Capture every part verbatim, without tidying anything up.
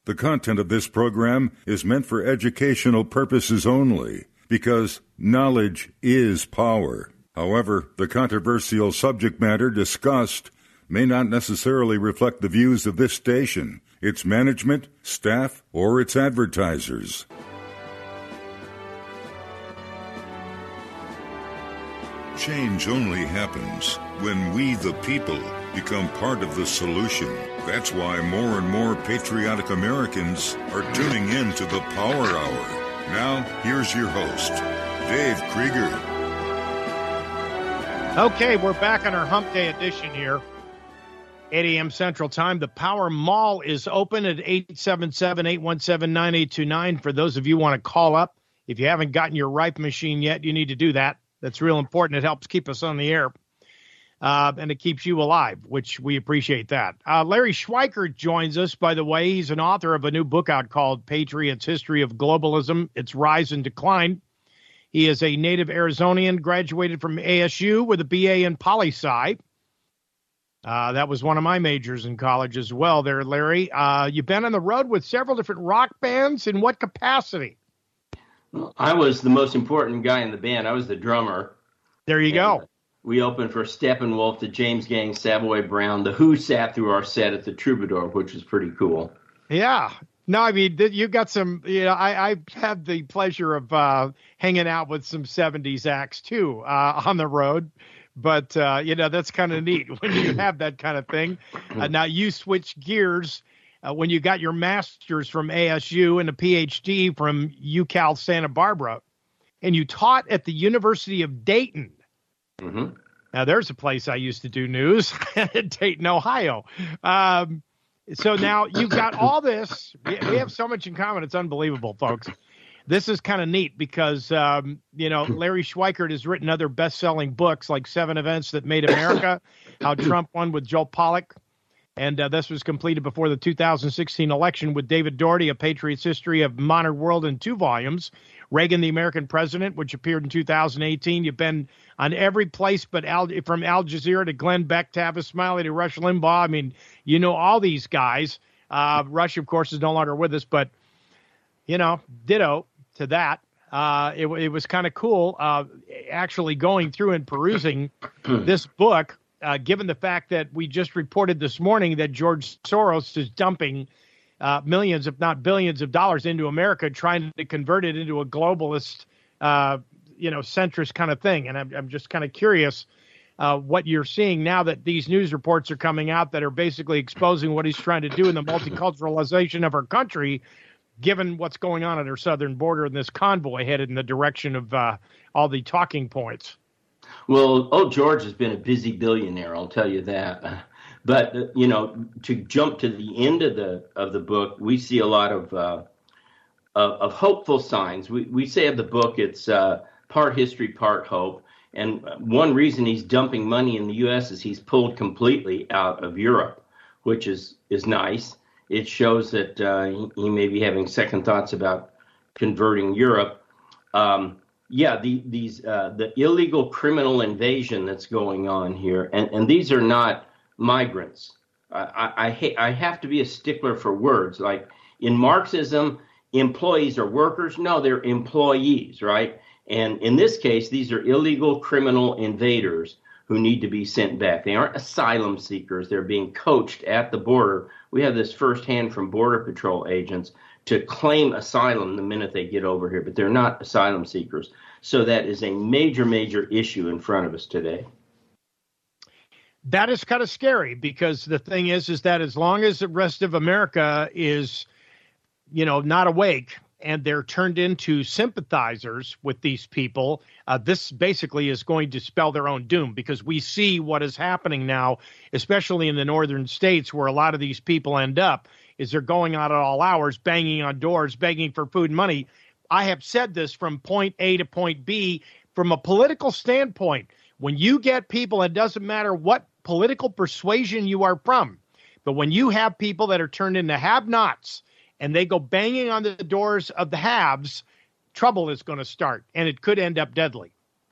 The content of this program is meant for educational purposes only, because knowledge is power. However, the controversial subject matter discussed may not necessarily reflect the views of this station, its management, staff, or its advertisers. Change only happens when we, the people, become part of the solution. That's why more and more patriotic Americans are tuning in to the Power Hour. Now, here's your host, Dave Krieger. Okay, we're back on our Hump Day edition here. eight a.m. Central Time. The Power Mall is open at eight seven seven, eight one seven, nine eight two nine. For those of you who want to call up, if you haven't gotten your Ripe machine yet, you need to do that. That's real important. It helps keep us on the air, uh, and it keeps you alive, which we appreciate that. Uh, Larry Schweikert joins us, by the way. He's an author of a new book out called Patriots: History of Globalism, Its Rise and Decline. He is a native Arizonian, graduated from A S U with a B A in poli-sci. Uh, that was one of my majors in college as well there, Larry. Uh, you've been on the road with several different rock bands. In what capacity? I was the most important guy in the band. I was the drummer. There you go. Uh, we opened for Steppenwolf, the James Gang, Savoy Brown. The Who sat through our set at the Troubadour, which was pretty cool. Yeah. No, I mean, you got some, you know, I, I had the pleasure of uh, hanging out with some seventies acts, too, uh, on the road. But, uh, you know, that's kind of neat when you have that kind of thing. Uh, now, you switch gears. Uh, when you got your master's from A S U and a P H D from UCal Santa Barbara, and you taught at the University of Dayton. Mm-hmm. Now, there's a place I used to do news, Dayton, Ohio. Um, so now you've got all this. We have so much in common. It's unbelievable, folks. This is kind of neat because, um, you know, Larry Schweikert has written other best-selling books like Seven Events That Made America, How Trump Won with Joe Pollak. And uh, this was completed before the two thousand sixteen election with David Doherty, A Patriot's History of Modern World in two volumes. Reagan, the American President, which appeared in two thousand eighteen. You've been on every place but Al, from Al Jazeera to Glenn Beck, Tavis Smiley to Rush Limbaugh. I mean, you know all these guys. Uh, Rush, of course, is no longer with us, but, you know, ditto to that. Uh, it, it was kind of cool uh, actually going through and perusing this book. Uh, given the fact that we just reported this morning that George Soros is dumping uh, millions, if not billions of dollars into America, trying to convert it into a globalist, uh, you know, centrist kind of thing. And I'm, I'm just kind of curious uh, what you're seeing now that these news reports are coming out that are basically exposing what he's trying to do in the multiculturalization of our country, given what's going on at our southern border and this convoy headed in the direction of uh, all the talking points. Well, old George has been a busy billionaire, I'll tell you that. But, uh, you know, to jump to the end of the of the book, we see a lot of uh, of, of hopeful signs. We, we say of the book it's uh, part history, part hope. And one reason he's dumping money in the U S is he's pulled completely out of Europe, which is, is nice. It shows that uh, he, he may be having second thoughts about converting Europe. Um Yeah, the, these uh, the illegal criminal invasion that's going on here, and, and these are not migrants. I I, I, ha- I have to be a stickler for words. Like in Marxism, employees are workers. No, they're employees, right? And in this case, these are illegal criminal invaders who need to be sent back. They aren't asylum seekers. They're being coached at the border. We have this firsthand from Border Patrol agents to claim asylum the minute they get over here, but they're not asylum seekers. So that is a major, major issue in front of us today. That is kind of scary because the thing is, is that as long as the rest of America is, you know, not awake and they're turned into sympathizers with these people, uh, this basically is going to spell their own doom because we see what is happening now, especially in the northern states where a lot of these people end up, is they're going out at all hours, banging on doors, begging for food and money. I have said this from point A to point B from a political standpoint. When you get people, it doesn't matter what political persuasion you are from, but when you have people that are turned into have-nots and they go banging on the doors of the haves, trouble is going to start, and it could end up deadly.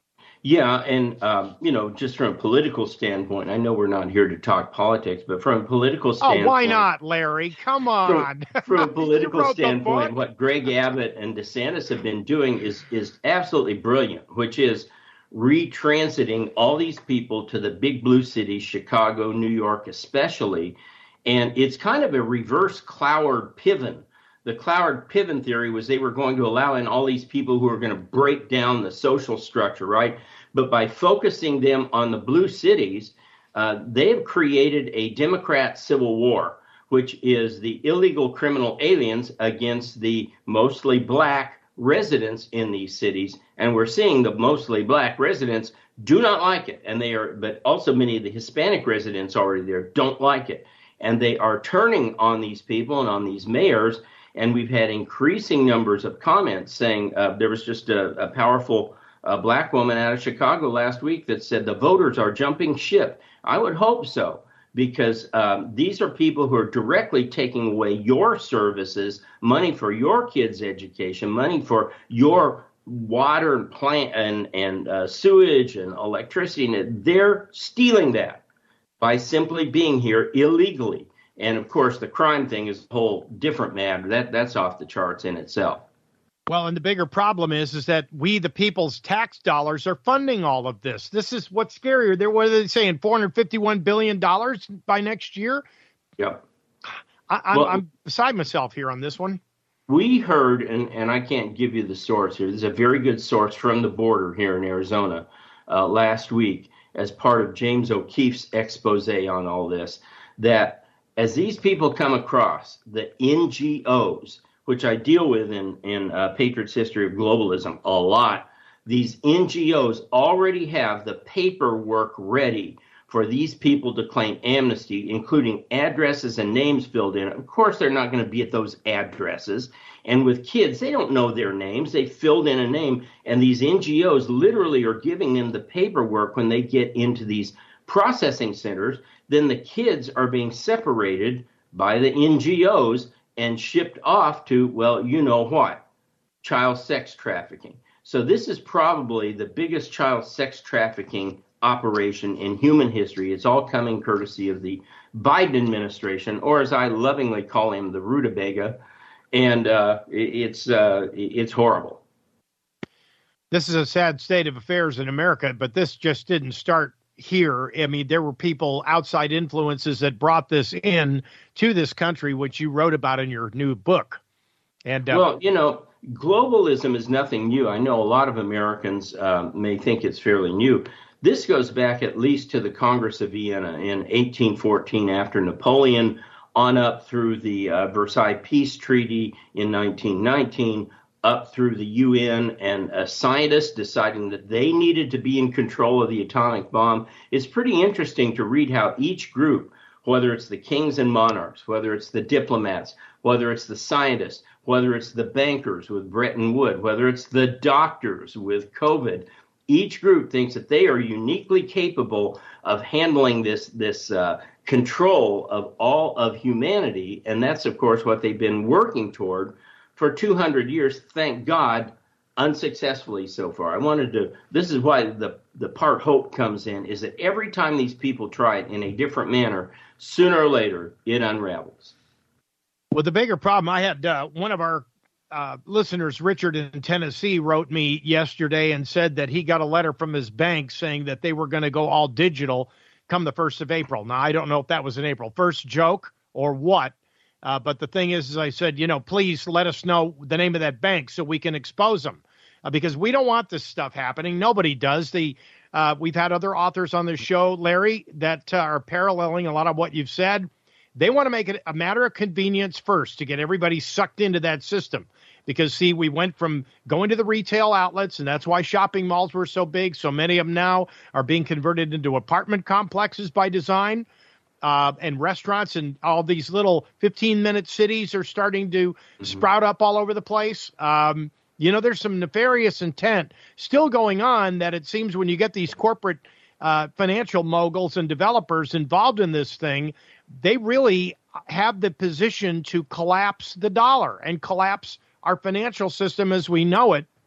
Yeah, and um, you know, just from a political standpoint, I know we're not here to talk politics, but from a political standpoint, oh, why not, Larry? Come on. From, from a political standpoint, book. what Greg Abbott and DeSantis have been doing is is absolutely brilliant, which is retransiting all these people to the big blue cities, Chicago, New York, especially, and it's kind of a reverse Cloward-Piven. The Cloward-Piven theory was they were going to allow in all these people who are going to break down the social structure, right? But by focusing them on the blue cities, uh, they have created a Democrat civil war, which is the illegal criminal aliens against the mostly black residents in these cities. And we're seeing the mostly black residents do not like it. And they are, but also many of the Hispanic residents already there don't like it. And they are turning on these people and on these mayors. And we've had increasing numbers of comments saying uh, there was just a, a powerful uh, black woman out of Chicago last week that said the voters are jumping ship. I would hope so, because um, these are people who are directly taking away your services, money for your kids' education, money for your water and plant and, and uh, sewage and electricity. And they're stealing that by simply being here illegally. And of course, the crime thing is a whole different matter. That that's off the charts in itself. Well, and the bigger problem is, is that we, the people's tax dollars, are funding all of this. This is what's scarier. They're, what are they saying, four hundred fifty-one billion dollars by next year? Yep. I, I'm, well, I'm beside myself here on this one. We heard, and, and I can't give you the source here. There's a very good source from the border here in Arizona uh, last week as part of James O'Keefe's expose on all this, that as these people come across the N G Os, which I deal with in, in uh, Patriot's History of Globalism a lot, these N G Os already have the paperwork ready for these people to claim amnesty, including addresses and names filled in. Of course, they're not going to be at those addresses. And with kids, they don't know their names. They filled in a name, and these N G Os literally are giving them the paperwork when they get into these processing centers. Then the kids are being separated by the N G Os and shipped off to, well, you know what, child sex trafficking. So this is probably the biggest child sex trafficking operation in human history. It's all coming courtesy of the Biden administration, or as I lovingly call him, the rutabaga. And uh, it's uh, it's horrible. This is a sad state of affairs in America, but this just didn't start here. I mean, there were people, outside influences, that brought this in to this country, which you wrote about in your new book. And uh, well, you know, globalism is nothing new. I know a lot of Americans uh, may think it's fairly new. This goes back at least to the Congress of Vienna in eighteen fourteen, after Napoleon, on up through the uh, Versailles Peace Treaty in nineteen nineteen, up through the U N and uh, scientists deciding that they needed to be in control of the atomic bomb. It's pretty interesting to read how each group, whether it's the kings and monarchs, whether it's the diplomats, whether it's the scientists, whether it's the bankers with Bretton Woods, whether it's the doctors with COVID, each group thinks that they are uniquely capable of handling this, this uh, control of all of humanity. And that's, of course, what they've been working toward for two hundred years, thank God, unsuccessfully so far. I wanted to, this is why the, the part hope comes in, is that every time these people try it in a different manner, sooner or later, it unravels. Well, the bigger problem, I had uh, one of our uh, listeners, Richard in Tennessee, wrote me yesterday and said that he got a letter from his bank saying that they were going to go all digital come the first of April. Now, I don't know if that was an April first joke or what. Uh, but the thing is, as I said, you know, please let us know the name of that bank so we can expose them, uh, because we don't want this stuff happening. Nobody does. The uh, we've had other authors on this show, Larry, that uh, are paralleling a lot of what you've said. They want to make it a matter of convenience first to get everybody sucked into that system. Because, see, we went from going to the retail outlets, and that's why shopping malls were so big. So many of them now are being converted into apartment complexes by design. Uh, and restaurants and all these little fifteen-minute cities are starting to mm-hmm. sprout up all over the place. Um, you know, there's some nefarious intent still going on that it seems when you get these corporate uh, financial moguls and developers involved in this thing, they really have the position to collapse the dollar and collapse our financial system as we know it.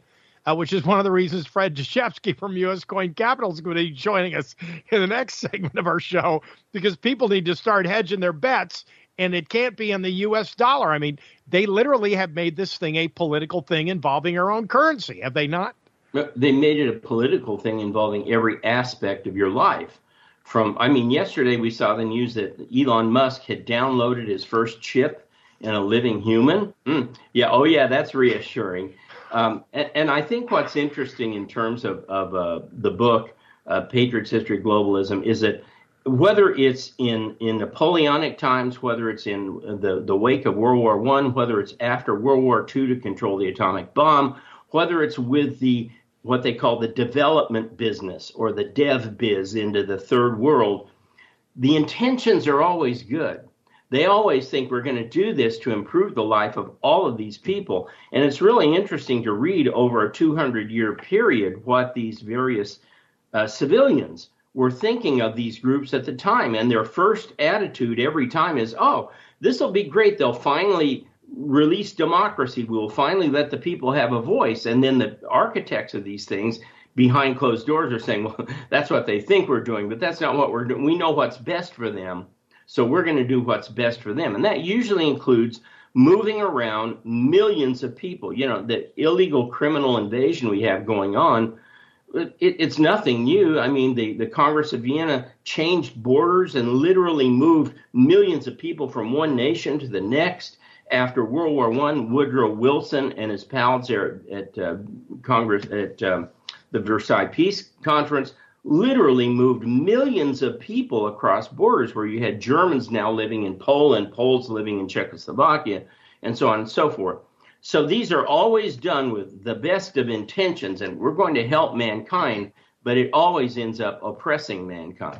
uh, which is one of the reasons Fred Deshefsky from U S Coin Capital is going to be joining us in the next segment of our show, because people need to start hedging their bets, and it can't be in the U S dollar. I mean, they literally have made this thing a political thing involving our own currency, have they not? They made it a political thing involving every aspect of your life. From, I mean, yesterday we saw the news that Elon Musk had downloaded his first chip in a living human. Mm, yeah, oh yeah, that's reassuring. Um, and, and I think what's interesting in terms of, of uh, the book, uh, Patriots History of Globalism, is that whether it's in, in Napoleonic times, whether it's in the, the wake of World War One, whether it's after World War Two to control the atomic bomb, whether it's with the what they call the development business or the dev biz into the third world, the intentions are always good. They always think we're going to do this to improve the life of all of these people. And it's really interesting to read over a two hundred year period what these various uh, civilians were thinking of these groups at the time. And their first attitude every time is, oh, this will be great. They'll finally release democracy. We will finally let the people have a voice. And then the architects of these things behind closed doors are saying, well, that's what they think we're doing, but that's not what we're doing. We know what's best for them, so we're going to do what's best for them. And that usually includes moving around millions of people. You know, the illegal criminal invasion we have going on, it, it's nothing new. I mean, the, the Congress of Vienna changed borders and literally moved millions of people from one nation to the next. After World War One, Woodrow Wilson and his pals there at uh, Congress, at um, the Versailles Peace Conference, literally moved millions of people across borders, where you had Germans now living in Poland, Poles living in Czechoslovakia, and so on and so forth. So these are always done with the best of intentions, and we're going to help mankind, but it always ends up oppressing mankind.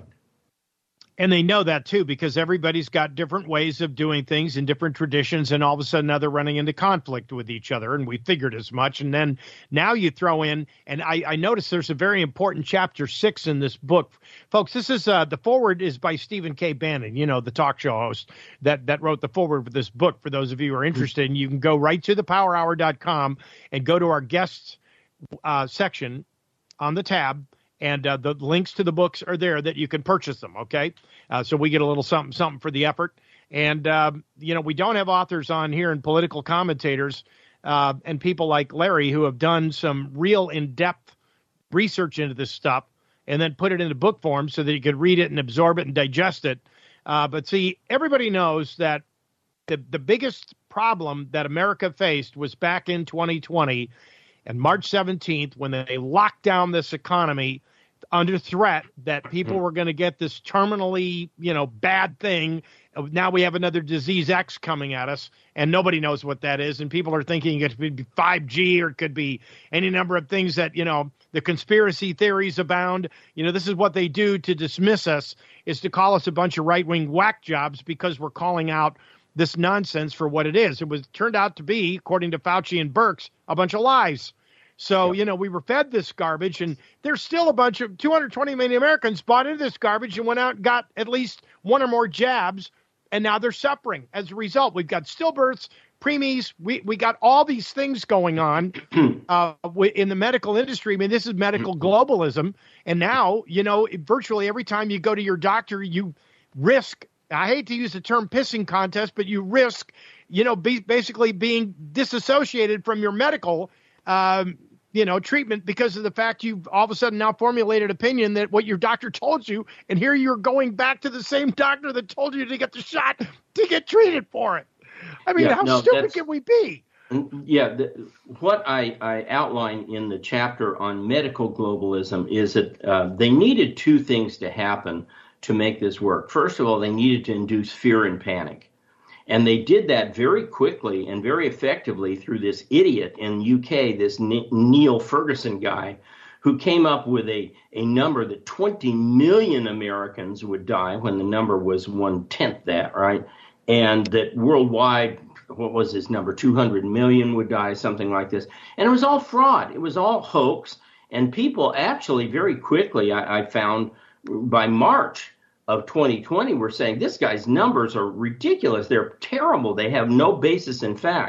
And they know that, too, because everybody's got different ways of doing things and different traditions. And all of a sudden now they're running into conflict with each other. And we figured as much. And then now you throw in, and I, I noticed there's a very important chapter six in this book. Folks, this is uh, the foreword is by Stephen K. Bannon, you know, the talk show host that, that wrote the foreword for this book. For those of you who are interested, and you can go right to the power hour dot com and go to our guests uh, section on the tab. And uh, the links to the books are there that you can purchase them, okay? Uh, so we get a little something, something for the effort. And, um, you know, we don't have authors on here and political commentators uh, and people like Larry who have done some real in-depth research into this stuff and then put it into book form so that you could read it and absorb it and digest it. Uh, but see, everybody knows that the, the biggest problem that America faced was back in twenty twenty and March seventeenth, when they locked down this economy under threat that people were going to get this terminally, you know, bad thing. Now we have another disease X coming at us, and nobody knows what that is. And people are thinking it could be five G, or it could be any number of things that, you know, the conspiracy theories abound. You know, this is what they do to dismiss us, is to call us a bunch of right-wing whack jobs because we're calling out this nonsense for what it is. It was turned out to be, according to Fauci and Birx, a bunch of lies. So, you know, we were fed this garbage, and there's still a bunch of two hundred twenty million Americans bought into this garbage and went out and got at least one or more jabs, and now they're suffering as a result. We've got stillbirths, preemies. We we got all these things going on uh, in the medical industry. I mean, this is medical globalism. And now, you know, virtually every time you go to your doctor, you risk, I hate to use the term pissing contest, but you risk, you know, be, basically being disassociated from your medical um you know, treatment because of the fact you've all of a sudden now formulated opinion that what your doctor told you, and here you're going back to the same doctor that told you to get the shot to get treated for it. I mean, yeah, how no, stupid can we be? Yeah, the, what I, I outline in the chapter on medical globalism is that uh, they needed two things to happen to make this work. First of all, they needed to induce fear and panic. And they did that very quickly and very effectively through this idiot in U K, this Neil Ferguson guy, who came up with a, a number that twenty million Americans would die when the number was one-tenth that, right? And that worldwide, what was his number, two hundred million would die, something like this. And it was all fraud. It was all hoax. And people actually very quickly, I, I found by March of twenty twenty, we're saying this guy's numbers are ridiculous. They're terrible. They have no basis in fact.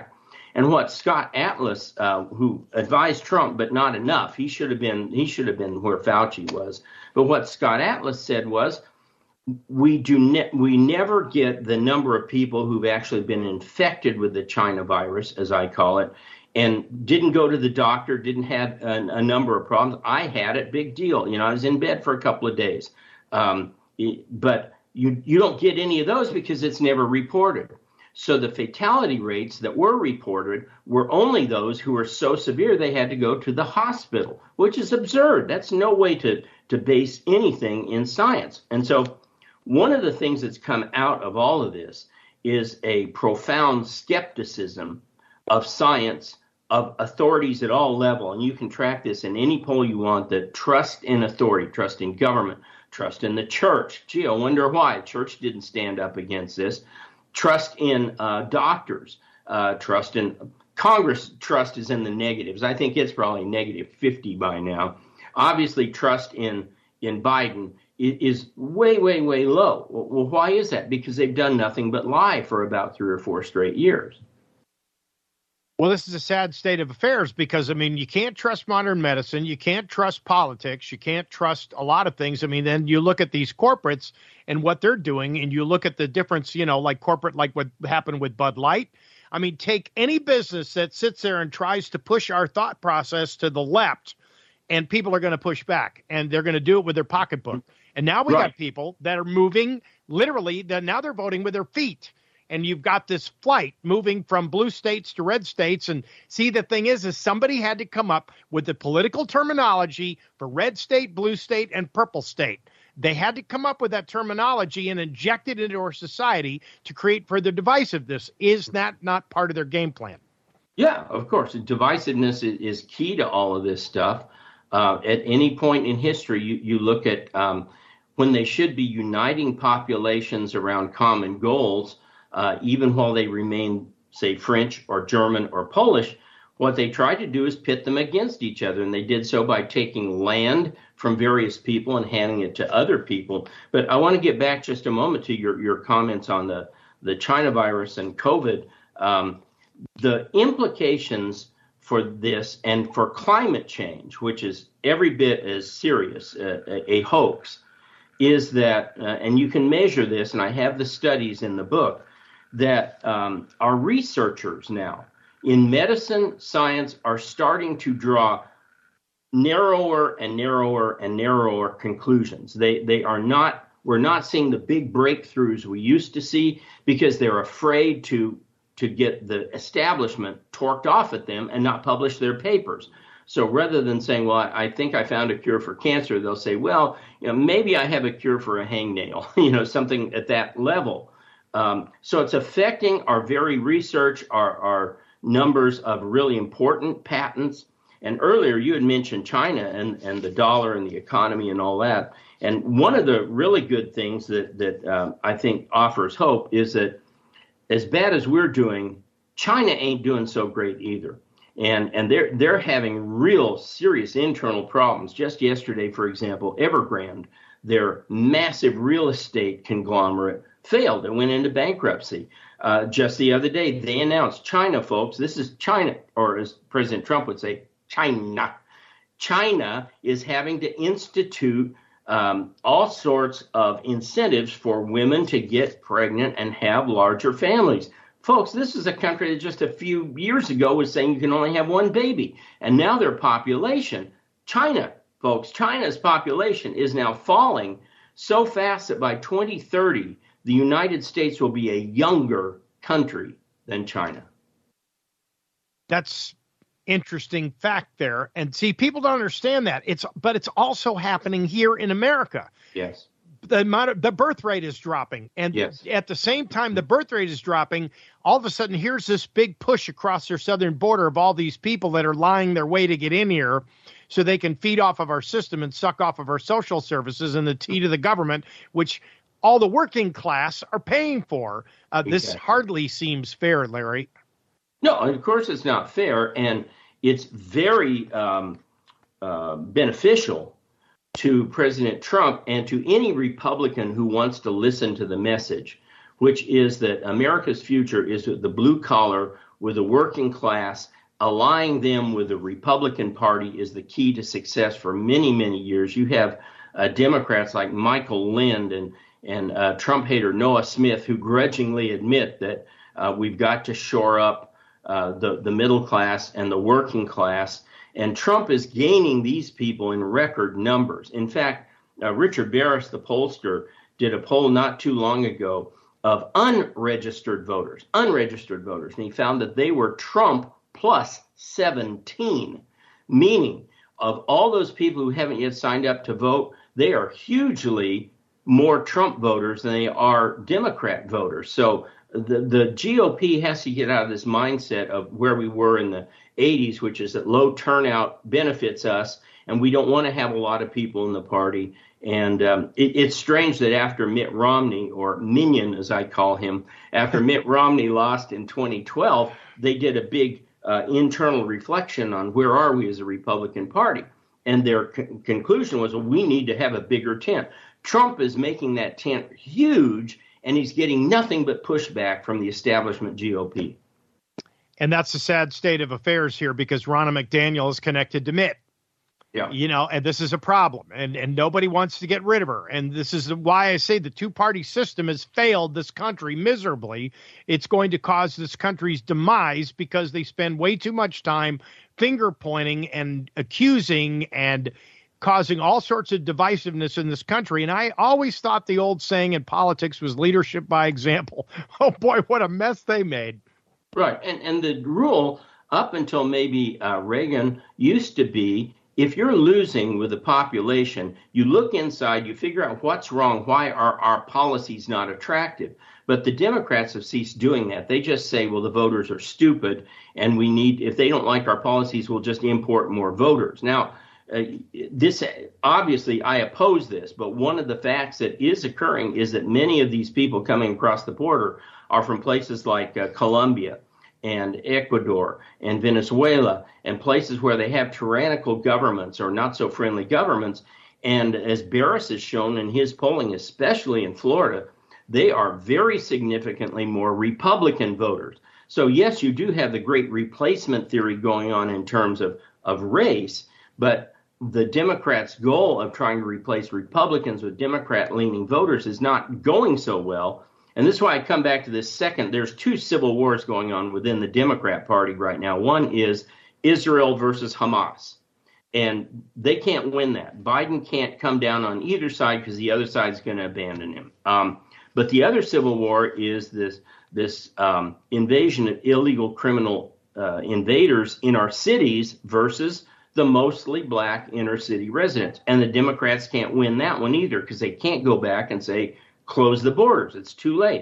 And what Scott Atlas, uh, who advised Trump, but not enough, he should have been he should have been where Fauci was. But what Scott Atlas said was, we do ne- we never get the number of people who've actually been infected with the China virus, as I call it, and didn't go to the doctor, didn't have a, a number of problems. I had it, big deal. You know, I was in bed for a couple of days. Um, but you you don't get any of those because it's never reported. So the fatality rates that were reported were only those who were so severe they had to go to the hospital, which is absurd. That's no way to, to base anything in science. And so one of the things that's come out of all of this is a profound skepticism of science, of authorities at all levels. And you can track this in any poll you want, that trust in authority, trust in government, trust in the church. Gee, I wonder why. Church didn't stand up against this. Trust in uh, doctors, uh, trust in Congress. Trust is in the negatives. I think it's probably negative fifty by now. Obviously, trust in in Biden is way, way, way low. Well, why is that? Because they've done nothing but lie for about three or four straight years. Well, this is a sad state of affairs because, I mean, you can't trust modern medicine. You can't trust politics. You can't trust a lot of things. I mean, then you look at these corporates and what they're doing, and you look at the difference, you know, like corporate, like what happened with Bud Light. I mean, take any business that sits there and tries to push our thought process to the left, and people are going to push back, and they're going to do it with their pocketbook. And now we Right. got people that are moving literally, that now they're voting with their feet. And you've got this flight moving from blue states to red states. And see, the thing is, is somebody had to come up with the political terminology for red state, blue state, and purple state. They had to come up with that terminology and inject it into our society to create further divisiveness. Is that not part of their game plan? Yeah, of course. Divisiveness is, is key to all of this stuff. Uh, at any point in history, you, you look at um, when they should be uniting populations around common goals, uh, even while they remain, say, French or German or Polish, what they tried to do is pit them against each other. And they did so by taking land from various people and handing it to other people. But I want to get back just a moment to your, your comments on the, the China virus and COVID. Um, the implications for this and for climate change, which is every bit as serious, uh, a, a hoax, is that, uh, and you can measure this, and I have the studies in the book, that um, our researchers now in medicine science are starting to draw narrower and narrower and narrower conclusions. They they are not, we're not seeing the big breakthroughs we used to see because they're afraid to to get the establishment torqued off at them and not publish their papers. So rather than saying, well, I, I think I found a cure for cancer, they'll say, well, you know, maybe I have a cure for a hangnail, you know, something at that level. Um, so it's affecting our very research, our, our numbers of really important patents. And earlier you had mentioned China and, and the dollar and the economy and all that. And one of the really good things that, that um, I think offers hope is that as bad as we're doing, China ain't doing so great either. And and they're they're having real serious internal problems. Just yesterday, for example, Evergrande, their massive real estate conglomerate, failed and went into bankruptcy. Uh, just the other day, they announced, China, folks, this is China, or as President Trump would say, China. China is having to institute um, all sorts of incentives for women to get pregnant and have larger families. Folks, this is a country that just a few years ago was saying you can only have one baby. And now their population, China, folks, China's population is now falling so fast that by twenty thirty, the United States will be a younger country than China. That's interesting fact there. And see, people don't understand that. It's but it's also happening here in America. Yes. The amount of, the birth rate is dropping. And yes. At the same time the birth rate is dropping, all of a sudden here's this big push across their southern border of all these people that are lying their way to get in here so they can feed off of our system and suck off of our social services and the tea to the government, which all the working class are paying for. Uh, exactly. This hardly seems fair, Larry. No, of course it's not fair. And it's very um, uh, beneficial to President Trump and to any Republican who wants to listen to the message, which is that America's future is the blue collar, with the working class. Allying them with the Republican Party is the key to success for many, many years. You have uh, Democrats like Michael Lind and, and uh, Trump hater Noah Smith who grudgingly admit that uh, we've got to shore up uh, the, the middle class and the working class. And Trump is gaining these people in record numbers. In fact, uh, Richard Barris, the pollster, did a poll not too long ago of unregistered voters, unregistered voters, and he found that they were Trump plus seventeen, meaning of all those people who haven't yet signed up to vote, they are hugely more Trump voters than they are Democrat voters. So the, the G O P has to get out of this mindset of where we were in the eighties, which is that low turnout benefits us, and we don't want to have a lot of people in the party. And um, it, it's strange that after Mitt Romney, or Minion as I call him, after Mitt Romney lost in twenty twelve, they did a big uh, internal reflection on where are we as a Republican Party. And their c- conclusion was, well, we need to have a bigger tent. Trump is making that tent huge, and he's getting nothing but pushback from the establishment G O P. And that's the sad state of affairs here, because Ronna McDaniel is connected to Mitt. Yeah. You know, and this is a problem, and, and nobody wants to get rid of her. And this is why I say the two-party system has failed this country miserably. It's going to cause this country's demise because they spend way too much time finger pointing and accusing and causing all sorts of divisiveness in this country. And I always thought the old saying in politics was leadership by example. Oh, boy, what a mess they made. Right. And, and the rule up until maybe uh, Reagan used to be, if you're losing with the population, you look inside, you figure out what's wrong, why are our policies not attractive? But the Democrats have ceased doing that. They just say, well, the voters are stupid, and we need, if they don't like our policies, we'll just import more voters. Now, uh, this obviously, I oppose this, but one of the facts that is occurring is that many of these people coming across the border are from places like uh, Colombia and Ecuador and Venezuela, and places where they have tyrannical governments or not so friendly governments. And as Barris has shown in his polling, especially in Florida, they are very significantly more Republican voters. So yes, you do have the great replacement theory going on in terms of, of race, but the Democrats' goal of trying to replace Republicans with Democrat-leaning voters is not going so well. And this is why I come back to this second. There's two civil wars going on within the Democrat Party right now. One is Israel versus Hamas, and they can't win that. Biden can't come down on either side because the other side is going to abandon him. Um, but the other civil war is this this um, invasion of illegal criminal uh, invaders in our cities versus the mostly black inner city residents. And the Democrats can't win that one either because they can't go back and say, close the borders. It's too late.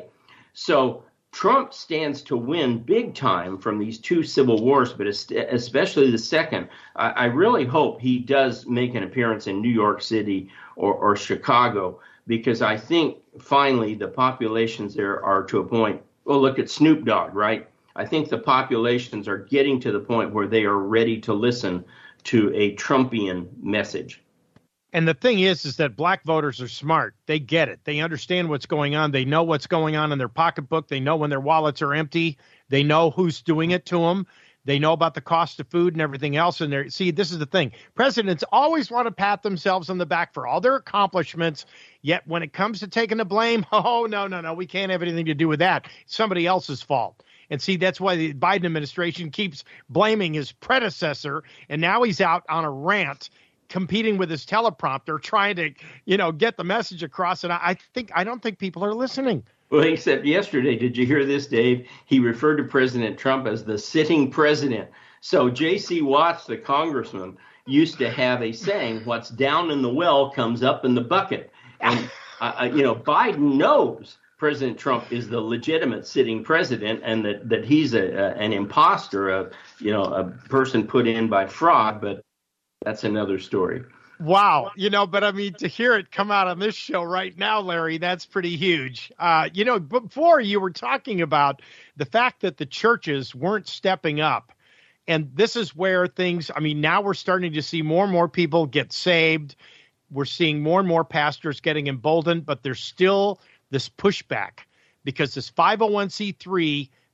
So Trump stands to win big time from these two civil wars, but especially the second. I, I really hope he does make an appearance in New York City or, or Chicago, because I think finally the populations there are to a point. Well, look at Snoop Dogg, right? I think the populations are getting to the point where they are ready to listen to a Trumpian message. And the thing is, is that black voters are smart. They get it. They understand what's going on. They know what's going on in their pocketbook. They know when their wallets are empty. They know who's doing it to them. They know about the cost of food and everything else. And they're, see, this is the thing. Presidents always want to pat themselves on the back for all their accomplishments. Yet when it comes to taking the blame, oh, no, no, no, we can't have anything to do with that. It's somebody else's fault. And see, that's why the Biden administration keeps blaming his predecessor. And now he's out on a rant competing with his teleprompter, trying to, you know, get the message across. And I, I think, I don't think people are listening. Well, except yesterday, did you hear this, Dave? He referred to President Trump as the sitting president. So J C Watts, the congressman, used to have a saying, what's down in the well comes up in the bucket. And, uh, you know, Biden knows President Trump is the legitimate sitting president, and that, that he's a, a, an imposter, a, you know, a person put in by fraud. But that's another story. Wow. You know, but I mean, to hear it come out on this show right now, Larry, that's pretty huge. Uh, you know, before you were talking about the fact that the churches weren't stepping up. And this is where things, I mean, now we're starting to see more and more people get saved. We're seeing more and more pastors getting emboldened, but there's still this pushback because this five oh one c three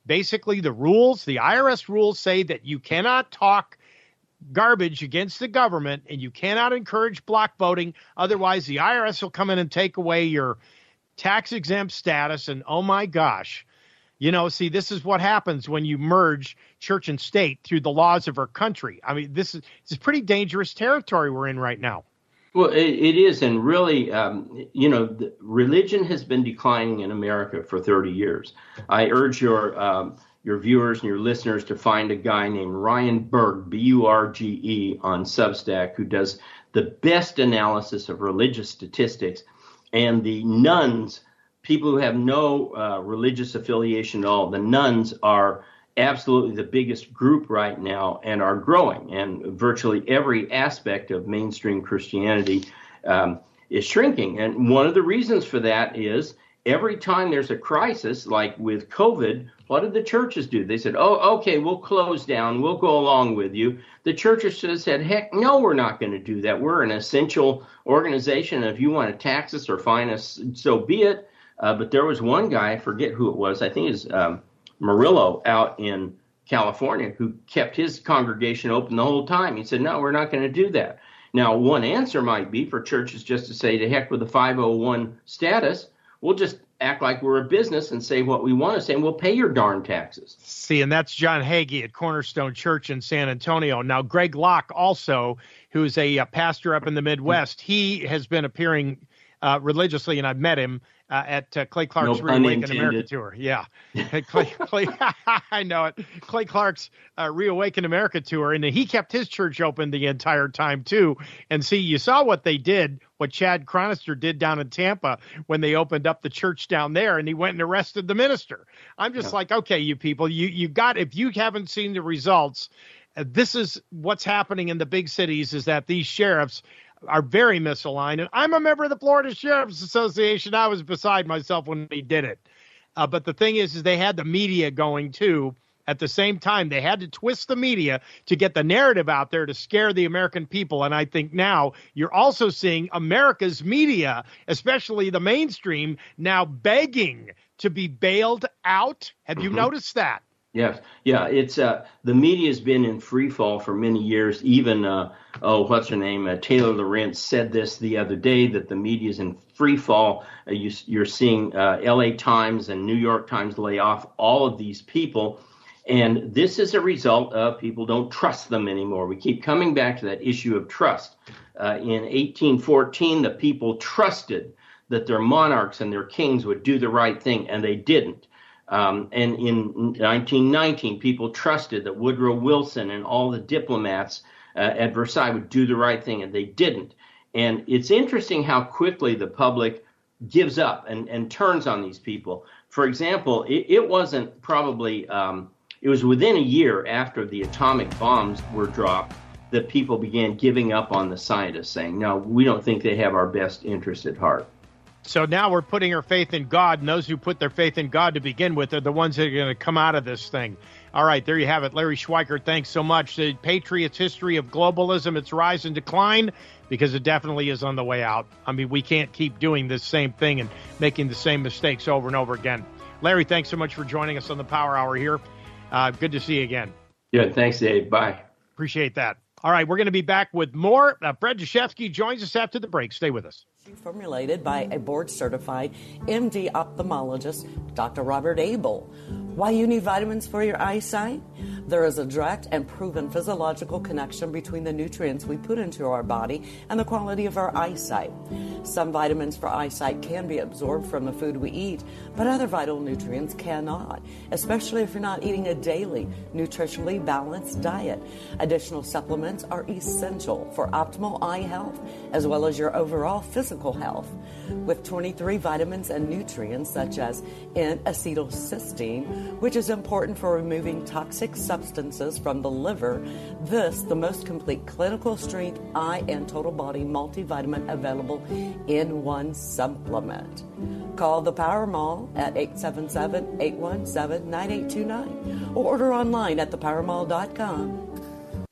basically the rules, the I R S rules say that you cannot talk garbage against the government and you cannot encourage block voting. Otherwise, the I R S will come in and take away your tax exempt status. And oh my gosh, you know, see, this is what happens when you merge church and state through the laws of our country. I mean, this is, this is pretty dangerous territory we're in right now. Well, it, it is. And really, um, you know, the religion has been declining in America for thirty years. I urge your um, your viewers and your listeners to find a guy named Ryan Berg, B U R G E, on Substack, who does the best analysis of religious statistics. And the nuns, people who have no uh, religious affiliation at all, the nuns are absolutely the biggest group right now and are growing. And virtually every aspect of mainstream Christianity um, is shrinking. And one of the reasons for that is every time there's a crisis, like with COVID, what did the churches do? They said, oh, okay, we'll close down. We'll go along with you. The churches just said, heck, no, we're not going to do that. We're an essential organization. If you want to tax us or fine us, so be it. Uh, but there was one guy, I forget who it was, I think it's um, Murillo out in California, who kept his congregation open the whole time. He said, no, we're not going to do that. Now, one answer might be for churches just to say, to heck with the five oh one status. We'll just act like we're a business and say what we want to say, and we'll pay your darn taxes. See, and that's John Hagee at Cornerstone Church in San Antonio. Now, Greg Locke also, who's a, a pastor up in the Midwest, he has been appearing uh, religiously, and I've met him uh, at uh, Clay Clark's no Reawaken America tour. Yeah, Clay, Clay, I know it. Clay Clark's uh, Reawaken America tour, and he kept his church open the entire time too. And see, you saw what they did, what Chad Chronister did down in Tampa when they opened up the church down there, and he went and arrested the minister. I'm just yeah. like, okay, you people, you you got, if you haven't seen the results, uh, this is what's happening in the big cities, is that these sheriffs are very misaligned. And I'm a member of the Florida Sheriff's Association. I was beside myself when he did it. Uh, but the thing is, is they had the media going too. At the same time, they had to twist the media to get the narrative out there to scare the American people. And I think now you're also seeing America's media, especially the mainstream, now begging to be bailed out. Have you mm-hmm. noticed that? Yes. Yeah. It's uh, the media has been in free fall for many years. Even, uh, oh, what's her name? Uh, Taylor Lorenz said this the other day, that the media is in free fall. Uh, you, you're seeing uh, L A Times and New York Times lay off all of these people. And this is a result of people don't trust them anymore. We keep coming back to that issue of trust. Uh, in eighteen fourteen, the people trusted that their monarchs and their kings would do the right thing, and they didn't. Um, and in nineteen nineteen, people trusted that Woodrow Wilson and all the diplomats uh, at Versailles would do the right thing, and they didn't. And it's interesting how quickly the public gives up and, and turns on these people. For example, it, it wasn't probably, um, it was within a year after the atomic bombs were dropped that people began giving up on the scientists, saying, no, we don't think they have our best interest at heart. So now we're putting our faith in God, and those who put their faith in God to begin with are the ones that are going to come out of this thing. All right, there you have it. Larry Schweikert, thanks so much. The Patriots' history of globalism, its rise and decline, because it definitely is on the way out. I mean, we can't keep doing this same thing and making the same mistakes over and over again. Larry, thanks so much for joining us on the Power Hour here. Uh, good to see you again. Yeah, thanks, Dave. Bye. Appreciate that. All right, we're going to be back with more. Uh, Fred Deshefsky joins us after the break. Stay with us. Formulated by a board-certified M D ophthalmologist, Doctor Robert Abel. Why you need vitamins for your eyesight? There is a direct and proven physiological connection between the nutrients we put into our body and the quality of our eyesight. Some vitamins for eyesight can be absorbed from the food we eat, but other vital nutrients cannot, especially if you're not eating a daily, nutritionally balanced diet. Additional supplements are essential for optimal eye health, as well as your overall physical health. With twenty-three vitamins and nutrients such as N-acetylcysteine, which is important for removing toxic substances from the liver, this, the most complete clinical strength eye and total body multivitamin available in one supplement. Call the Power Mall at eight seven seven, eight one seven, nine eight two nine or order online at the power mall dot com.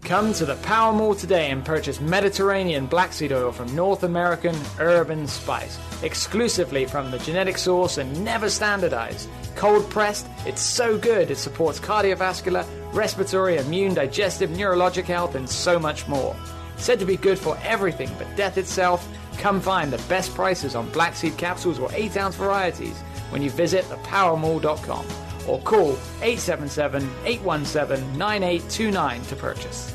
Come to the Power Mall today and purchase Mediterranean black seed oil from North American Urban Spice, exclusively from the genetic source and never standardized. Cold pressed, it's so good it supports cardiovascular, respiratory, immune, digestive, neurologic health, and so much more. Said to be good for everything but death itself, come find the best prices on black seed capsules or eight ounce varieties when you visit the power mall dot com or call eight seven seven, eight one seven, nine eight two nine to purchase.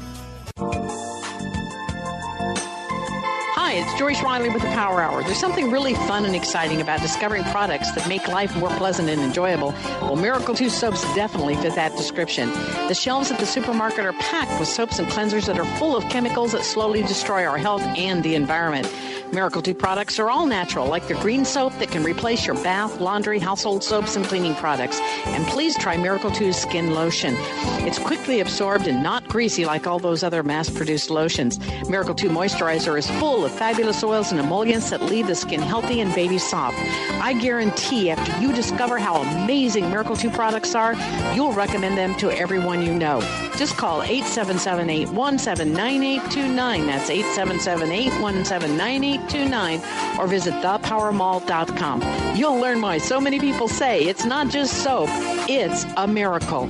Hi, it's Joyce Riley with the Power Hour. There's something really fun and exciting about discovering products that make life more pleasant and enjoyable. Well, Miracle two soaps definitely fit that description. The shelves at the supermarket are packed with soaps and cleansers that are full of chemicals that slowly destroy our health and the environment. Miracle two products are all natural, like the green soap that can replace your bath, laundry, household soaps, and cleaning products. And please try Miracle two's skin lotion. It's quickly absorbed and not greasy like all those other mass-produced lotions. Miracle two moisturizer is full of fabulous oils and emollients that leave the skin healthy and baby soft. I guarantee after you discover how amazing Miracle two products are, you'll recommend them to everyone you know. Just call eight seven seven, eight one seven, nine eight two nine. That's eight seven seven, eight one seven, nine eight two nine, or visit the power mall dot com. You'll learn why so many people say it's not just soap, it's a miracle.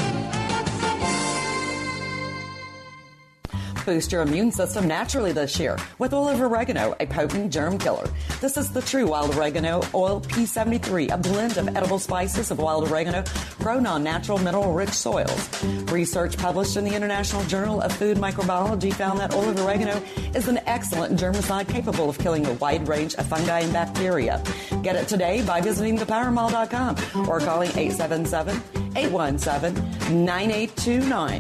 Boost your immune system naturally this year with oil of oregano, a potent germ killer. This is the true wild oregano oil P seventy-three, a blend of edible spices of wild oregano grown on natural mineral-rich soils. Research published in the International Journal of Food Microbiology found that oil of oregano is an excellent germicide capable of killing a wide range of fungi and bacteria. Get it today by visiting the power mall dot com or calling eight seven seven, eight one seven, nine eight two nine.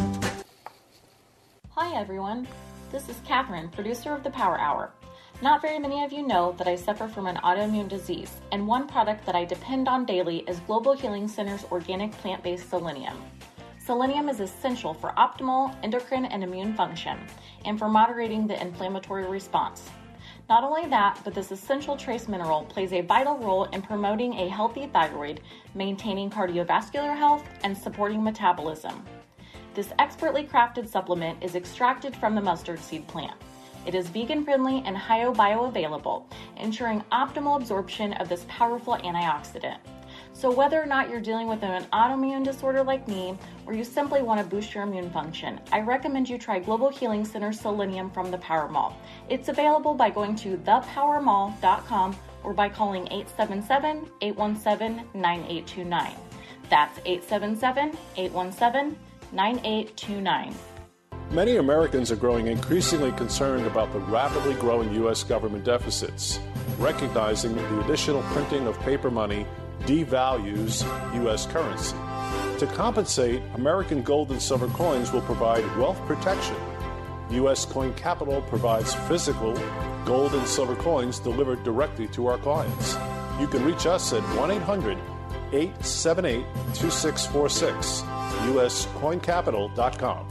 Hi everyone, this is Catherine, producer of the Power Hour. Not very many of you know that I suffer from an autoimmune disease, and one product that I depend on daily is Global Healing Center's organic plant-based selenium. Selenium is essential for optimal endocrine and immune function, and for moderating the inflammatory response. Not only that, but this essential trace mineral plays a vital role in promoting a healthy thyroid, maintaining cardiovascular health, and supporting metabolism. This expertly crafted supplement is extracted from the mustard seed plant. It is vegan-friendly and bio-bioavailable, ensuring optimal absorption of this powerful antioxidant. So whether or not you're dealing with an autoimmune disorder like me, or you simply want to boost your immune function, I recommend you try Global Healing Center Selenium from the Power Mall. It's available by going to the power mall dot com or by calling eight seven seven, eight one seven, nine eight two nine. That's eight seven seven, eight one seven, nine eight two nine. Many Americans are growing increasingly concerned about the rapidly growing U S government deficits, recognizing the additional printing of paper money devalues U S currency. To compensate, American gold and silver coins will provide wealth protection. U S Coin Capital provides physical gold and silver coins delivered directly to our clients. You can reach us at one eight hundred, eight seven eight, two six four six, U S coin capital dot com.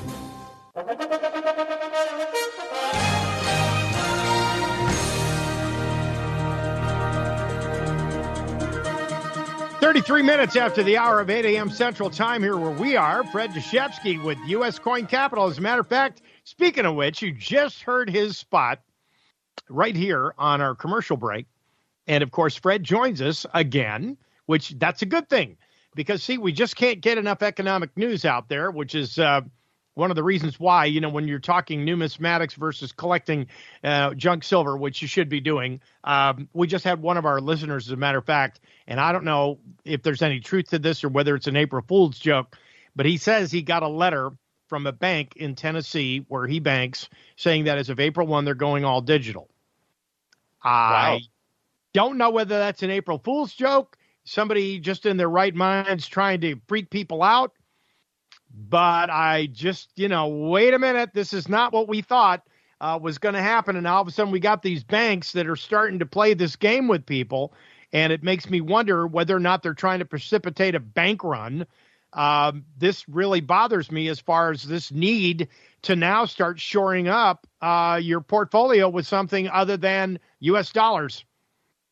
thirty-three minutes after the hour of eight a.m. Central Time here where we are, Fred Deshefsky with U S Coin Capital. As a matter of fact, speaking of which, you just heard his spot right here on our commercial break. And, of course, Fred joins us again, which that's a good thing because, see, we just can't get enough economic news out there, which is uh, one of the reasons why, you know, when you're talking numismatics versus collecting uh, junk silver, which you should be doing, um, we just had one of our listeners, as a matter of fact, and I don't know if there's any truth to this or whether it's an April Fool's joke, but he says he got a letter from a bank in Tennessee where he banks saying that as of April first, they're going all digital. I wow. don't know whether that's an April Fool's joke, somebody just in their right minds trying to freak people out. But I just, you know, wait a minute. This is not what we thought uh, was going to happen. And all of a sudden we got these banks that are starting to play this game with people. And it makes me wonder whether or not they're trying to precipitate a bank run. Um, this really bothers me as far as this need to now start shoring up uh, your portfolio with something other than U S dollars.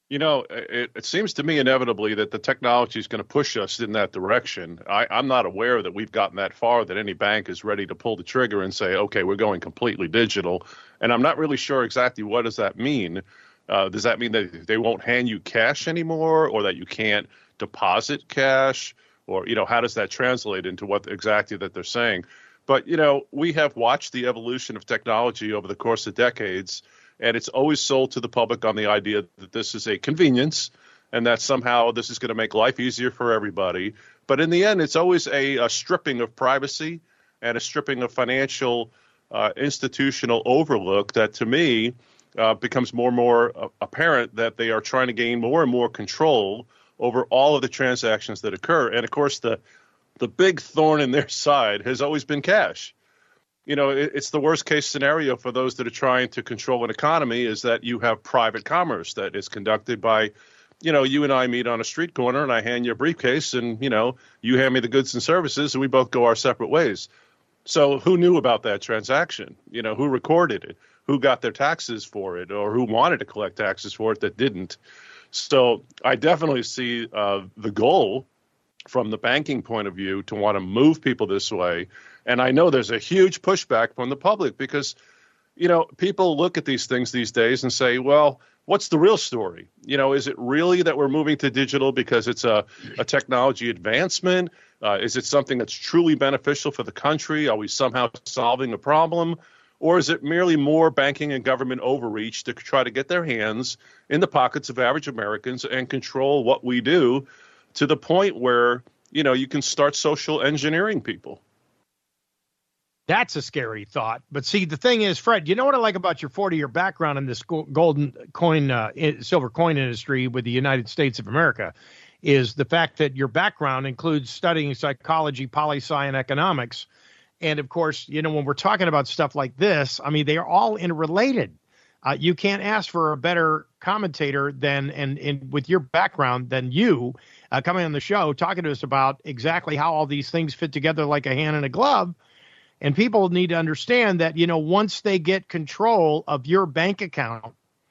You know, it, it seems to me inevitably that the technology is going to push us in that direction. I, I'm not aware that we've gotten that far, that any bank is ready to pull the trigger and say, okay, we're going completely digital. And I'm not really sure exactly what does that mean. Uh, does that mean that they won't hand you cash anymore, or that you can't deposit cash? Or, you know, how does that translate into what exactly that they're saying? But, you know, we have watched the evolution of technology over the course of decades, and it's always sold to the public on the idea that this is a convenience and that somehow this is going to make life easier for everybody. But in the end, it's always a, a stripping of privacy and a stripping of financial uh, institutional overlook that, to me, uh, becomes more and more uh, apparent that they are trying to gain more and more control over all of the transactions that occur. And, of course, the the big thorn in their side has always been cash. You know, it, it's the worst case scenario for those that are trying to control an economy is that you have private commerce that is conducted by, you know, you and I meet on a street corner and I hand you a briefcase and, you know, you hand me the goods and services and we both go our separate ways. So who knew about that transaction? You know, who recorded it? Who got their taxes for it, or who wanted to collect taxes for it that didn't? So I definitely see uh, the goal from the banking point of view to want to move people this way. And I know there's a huge pushback from the public because, you know, people look at these things these days and say, well, what's the real story? You know, is it really that we're moving to digital because it's a, a technology advancement? Uh, is it something that's truly beneficial for the country? Are we somehow solving a problem? Or is it merely more banking and government overreach to try to get their hands in the pockets of average Americans and control what we do to the point where, you know, you can start social engineering people? That's a scary thought. But see, the thing is, Fred, you know what I like about your forty-year background in this golden coin, uh, silver coin industry with the United States of America is the fact that your background includes studying psychology, poli-sci, and economics. And, of course, you know, when we're talking about stuff like this, I mean, they are all interrelated. Uh, you can't ask for a better commentator than, and, and with your background than you uh, coming on the show, talking to us about exactly how all these things fit together like a hand in a glove. And people need to understand that, you know, once they get control of your bank account,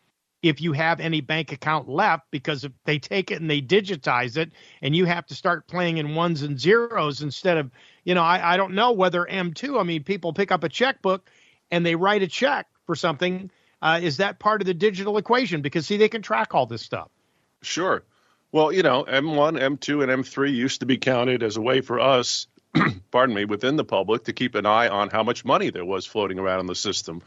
if you have any bank account left, because if they take it and they digitize it and you have to start playing in ones and zeros instead of, you know, I, I don't know whether M two, I mean, people pick up a checkbook and they write a check for something. Uh, is that part of the digital equation? Because, see, they can track all this stuff. Sure. Well, you know, M one, M two, and M three used to be counted as a way for us, pardon me, within the public to keep an eye on how much money there was floating around in the system.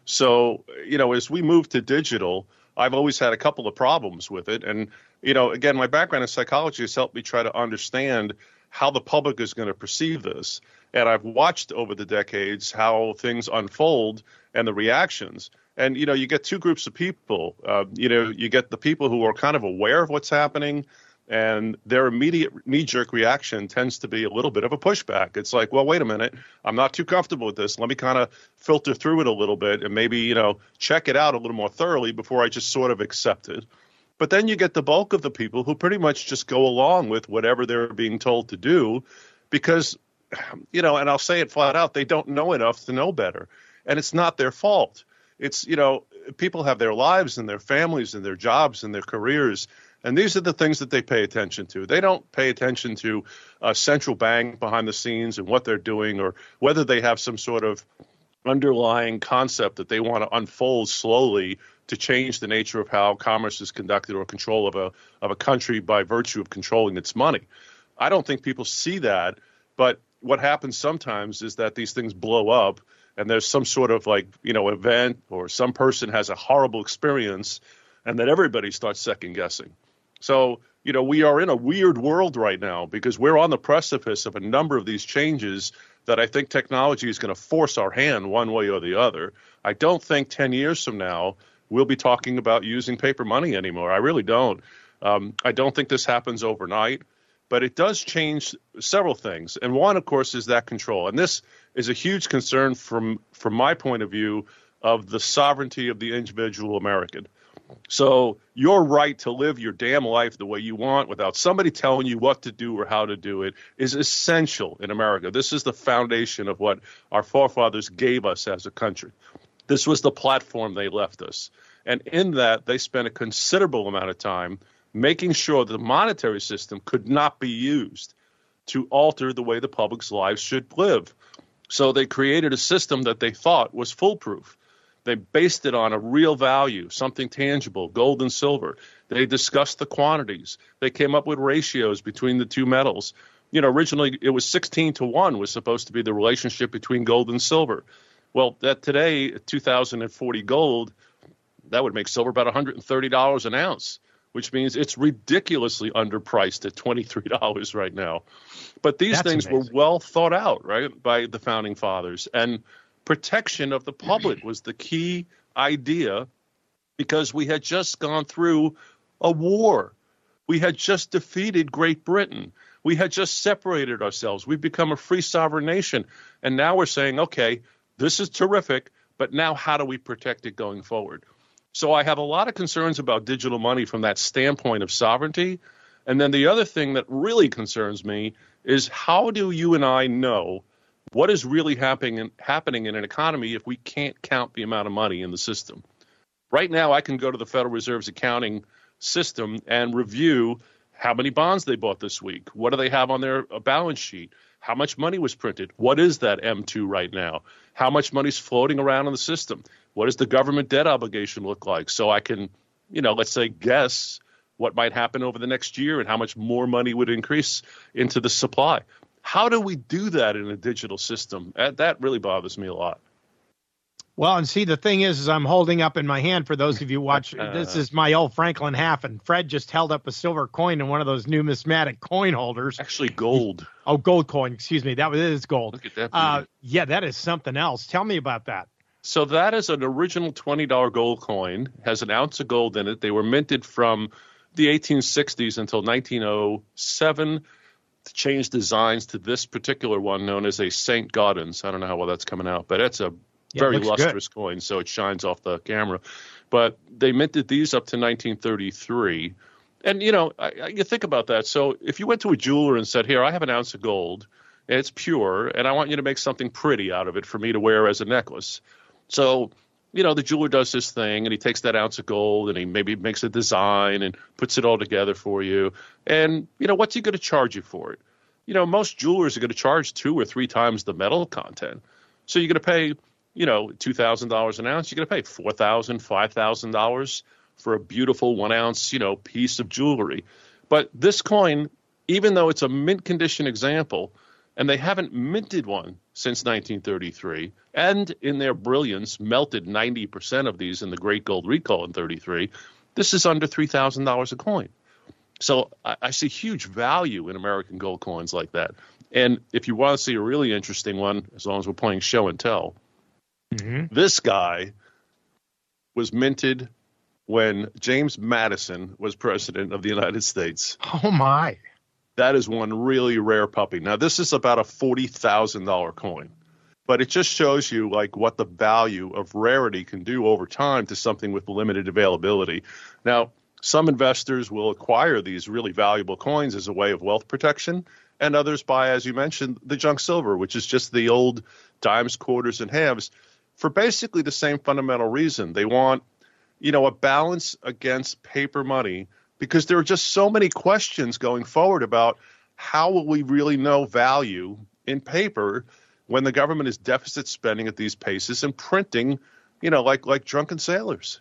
So, you know, as we move to digital, I've always had a couple of problems with it. And, you know, again, my background in psychology has helped me try to understand how the public is going to perceive this. And I've watched over the decades how things unfold and the reactions. And, you know, you get two groups of people. Uh, you know, you get the people who are kind of aware of what's happening, and their immediate knee-jerk reaction tends to be a little bit of a pushback. It's like, well, wait a minute, I'm not too comfortable with this. Let me kind of filter through it a little bit and maybe, you know, check it out a little more thoroughly before I just sort of accept it. But then you get the bulk of the people who pretty much just go along with whatever they're being told to do because, you know, and I'll say it flat out, they don't know enough to know better. And it's not their fault. It's, you know, people have their lives and their families and their jobs and their careers. And these are the things that they pay attention to. They don't pay attention to a central bank behind the scenes and what they're doing or whether they have some sort of underlying concept that they want to unfold slowly to change the nature of how commerce is conducted or control of a of a country by virtue of controlling its money. I don't think people see that. But what happens sometimes is that these things blow up and there's some sort of like, you know, event or some person has a horrible experience and then everybody starts second guessing. So, you know, we are in a weird world right now because we're on the precipice of a number of these changes that I think technology is going to force our hand one way or the other. I don't think ten years from now we'll be talking about using paper money anymore. I really don't. Um, I don't think this happens overnight, but it does change several things. And one, of course, is that control. And this is a huge concern from, from my point of view of the sovereignty of the individual American. So your right to live your damn life the way you want without somebody telling you what to do or how to do it is essential in America. This is the foundation of what our forefathers gave us as a country. This was the platform they left us. And in that, they spent a considerable amount of time making sure that the monetary system could not be used to alter the way the public's lives should live. So they created a system that they thought was foolproof. They based it on a real value, something tangible, gold and silver. They discussed the quantities. They came up with ratios between the two metals. You know, originally it was sixteen to one was supposed to be the relationship between gold and silver. Well, that today, at two thousand forty gold, that would make silver about one hundred thirty dollars an ounce, which means it's ridiculously underpriced at twenty-three dollars right now. But these That's things amazing. were well thought out, right, by the founding fathers. And protection of the public was the key idea, because we had just gone through a war. We had just defeated Great Britain. We had just separated ourselves. We've become a free sovereign nation. And now we're saying, okay, this is terrific, but now how do we protect it going forward? So I have a lot of concerns about digital money from that standpoint of sovereignty. And then the other thing that really concerns me is, how do you and I know what is really happening in, happening in an economy if we can't count the amount of money in the system? Right now, I can go to the Federal Reserve's accounting system and review how many bonds they bought this week. What do they have on their balance sheet? How much money was printed? What is that M two right now? How much money is floating around in the system? What does the government debt obligation look like? So I can, you know, let's say guess what might happen over the next year and how much more money would increase into the supply. How do we do that in a digital system? That really bothers me a lot. Well, and see, the thing is, is I'm holding up in my hand, for those of you watching, this is my old Franklin half, and Fred just held up a silver coin in one of those numismatic coin holders. Actually, gold. Oh, gold coin. Excuse me. That was, it is gold. Look at that. Uh, yeah, that is something else. Tell me about that. So that is an original twenty dollar gold coin, has an ounce of gold in it. They were minted from the eighteen sixties until nineteen oh seven. Changed designs to this particular one known as a Saint Gaudens. I don't know how well that's coming out, but it's a yeah, very it lustrous good. coin, so it shines off the camera. But they minted these up to nineteen thirty-three. And, you know, I, I, you think about that. So if you went to a jeweler and said, here, I have an ounce of gold, and it's pure, and I want you to make something pretty out of it for me to wear as a necklace. So, you know, the jeweler does this thing, and he takes that ounce of gold, and he maybe makes a design and puts it all together for you. And, you know, what's he going to charge you for it? You know, most jewelers are going to charge two or three times the metal content. So you're going to pay, you know, two thousand dollars an ounce. You're going to pay four thousand dollars, five thousand dollars for a beautiful one-ounce, you know, piece of jewelry. But this coin, even though it's a mint condition example, and they haven't minted one since nineteen thirty-three, and in their brilliance melted ninety percent of these in the Great Gold Recall in thirty-three, this is under three thousand dollars a coin. So I, I see huge value in American gold coins like that. And if you want to see a really interesting one, as long as we're playing show and tell, mm-hmm. this guy was minted when James Madison was president of the United States. Oh, my. That is one really rare puppy. Now, this is about a forty thousand dollars coin, but it just shows you like what the value of rarity can do over time to something with limited availability. Now, some investors will acquire these really valuable coins as a way of wealth protection, and others buy, as you mentioned, the junk silver, which is just the old dimes, quarters, and halves, for basically the same fundamental reason. They want, you know, a balance against paper money, because there are just so many questions going forward about how will we really know value in paper when the government is deficit spending at these paces and printing, you know, like like drunken sailors.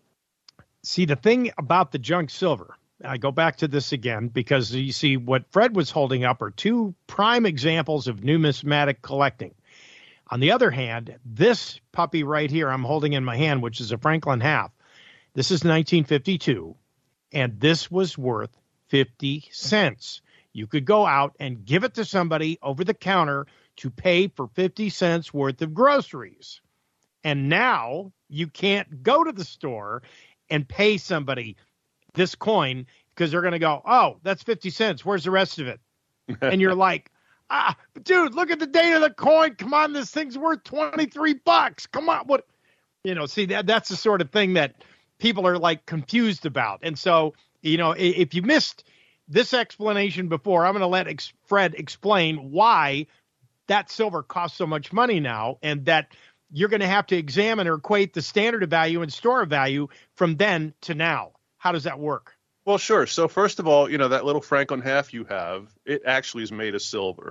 See, the thing about the junk silver, I go back to this again, because you see what Fred was holding up are two prime examples of numismatic collecting. On the other hand, this puppy right here I'm holding in my hand, which is a Franklin half, this is nineteen fifty-two. And this was worth fifty cents. You could go out and give it to somebody over the counter to pay for fifty cents worth of groceries. And now you can't go to the store and pay somebody this coin, because they're going to go, oh, that's fifty cents. Where's the rest of it? And you're like, ah, dude, look at the date of the coin. Come on, this thing's worth twenty-three bucks. Come on. What, you know, see, that that's the sort of thing that people are like confused about. And so, you know, if you missed this explanation before, I'm going to let ex- Fred explain why that silver costs so much money now, and that you're going to have to examine or equate the standard of value and store of value from then to now. How does that work? Well, sure. So first of all, you know, that little Franklin half you have, it actually is made of silver.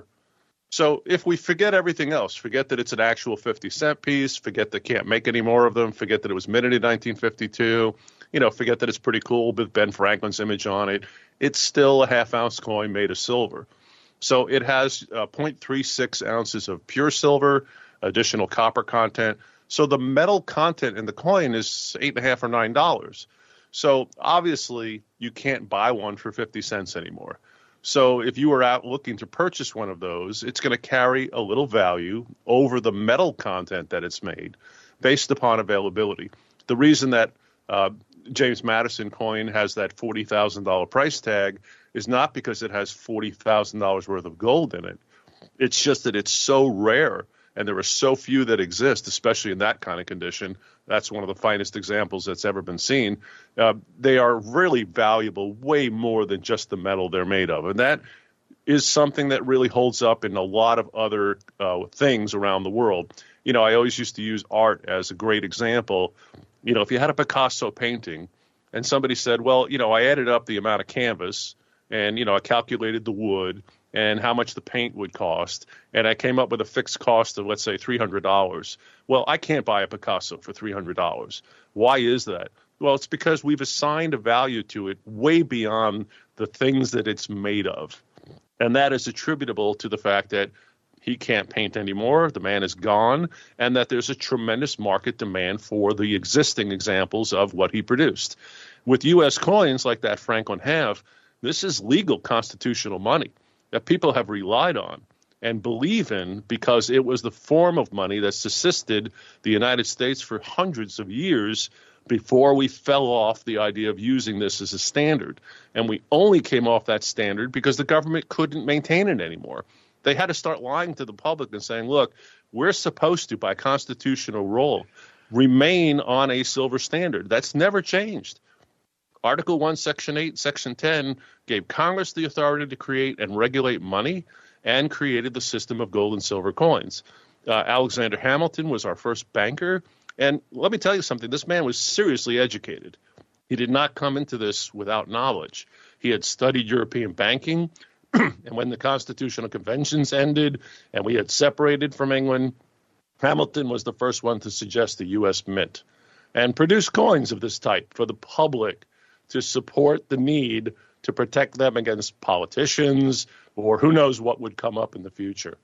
So if we forget everything else, forget that it's an actual fifty cent piece, forget that can't make any more of them, forget that it was minted in nineteen fifty-two, you know, forget that it's pretty cool with Ben Franklin's image on it, it's still a half ounce coin made of silver. So it has uh, zero point three six ounces of pure silver, additional copper content. So the metal content in the coin is eight and a half or nine dollars. So obviously you can't buy one for fifty cents anymore. So if you were out looking to purchase one of those, it's going to carry a little value over the metal content that it's made based upon availability. The reason that uh, James Madison coin has that forty thousand dollars price tag is not because it has forty thousand dollars worth of gold in it. It's just that it's so rare and there are so few that exist, especially in that kind of condition. That's one of the finest examples that's ever been seen. Uh, they are really valuable, way more than just the metal they're made of. And that is something that really holds up in a lot of other uh, things around the world. You know, I always used to use art as a great example. You know, if you had a Picasso painting and somebody said, well, you know, I added up the amount of canvas and, you know, I calculated the wood and how much the paint would cost, and I came up with a fixed cost of, let's say, three hundred dollars. Well, I can't buy a Picasso for three hundred dollars. Why is that? Well, it's because we've assigned a value to it way beyond the things that it's made of. And that is attributable to the fact that he can't paint anymore, the man is gone, and that there's a tremendous market demand for the existing examples of what he produced. With U S coins like that Franklin half, this is legal constitutional money that people have relied on and believe in because it was the form of money that's assisted the United States for hundreds of years before we fell off the idea of using this as a standard. And we only came off that standard because the government couldn't maintain it anymore. They had to start lying to the public and saying, look, we're supposed to, by constitutional rule, remain on a silver standard. That's never changed. Article one, Section eight, Section ten gave Congress the authority to create and regulate money and created the system of gold and silver coins. Uh, Alexander Hamilton was our first banker. And let me tell you something, this man was seriously educated. He did not come into this without knowledge. He had studied European banking, and when the Constitutional Conventions ended and we had separated from England, Hamilton was the first one to suggest the U S Mint and produce coins of this type for the public to support the need to protect them against politicians or who knows what would come up in the future.